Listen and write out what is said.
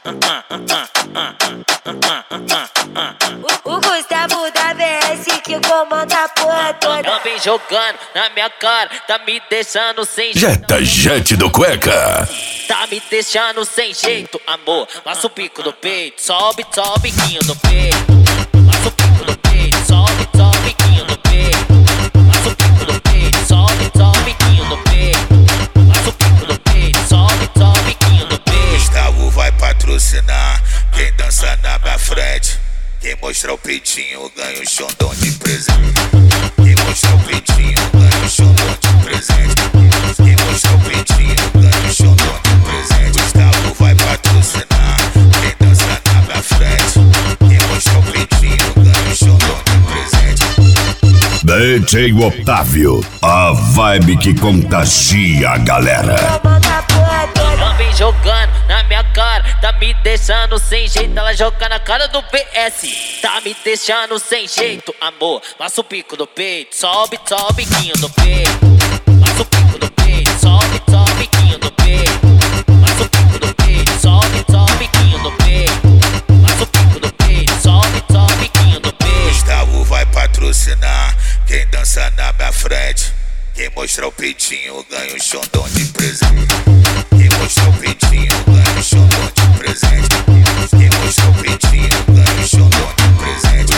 O Gustavo da VS que comanda a porra toda. Ela vem jogando na minha cara, tá me deixando sem jeito. Jetta Jet do Cueca. Tá me deixando sem jeito, amor. Passa o pico do peito, sobe, sobe o biquinho do peito. Passa o pico do peito, sobe, sobe o biquinho do peito. Passa o pico do peito, sobe, sobe o biquinho do peito. Passa o pico do peito, sobe, sobe o biquinho do peito. Gustavo vai patrocinar quem dança na minha frente. Quem mostrar o peitinho ganha o xondão de presente. Quem mostrar o peitinho ganha o xondão de presente. Quem mostrar o peitinho ganha o xondão de presente. Gustavo vai patrocinar quem dança na minha frente. Quem mostrar o peitinho ganha o xondão de presente. DJ Otávio, a vibe que contagia a galera. Ela vem jogando na minha cara, tá me deixando sem jeito. Ela joga na cara do PS, tá me deixando sem jeito, amor. Passa o pico do peito, sobe, sobe o biquinho do peito. Passa o pico do peito, sobe, sobe o biquinho do peito. Passa o pico do peito, sobe, sobe o biquinho do peito. Passa o pico do peito, sobe, sobe o biquinho do peito. Gustavo vai patrocinar quem dança na minha frente. Quem mostrar o peitinho ganha o xondão de presente. Quem mostrar o peitinho ganha o xondão de presente. Quem mostrar o peitinho ganha o xondão de presente.